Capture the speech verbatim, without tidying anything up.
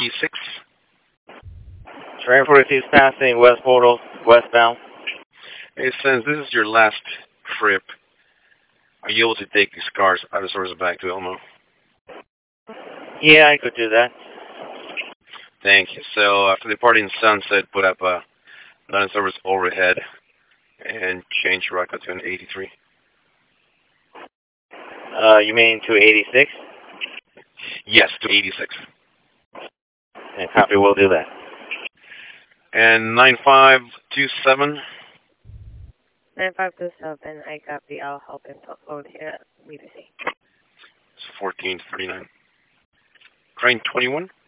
forty-six. Train forty-six passing West Portal, westbound. Hey, since this is your last trip, are you able to take these cars out of service back to Elmo? Yeah, I could do that. Thank you. So after departing Sunset, put up a non-service overhead and change your rocket to an eighty-three. Uh, you mean to eighty-six? Yes, to eighty-six. And copy, we'll do that. And nine five two seven. nine five two seven, I copy. I'll help him upload here. Leave it. It's fourteen thirty-nine. Crane twenty-one.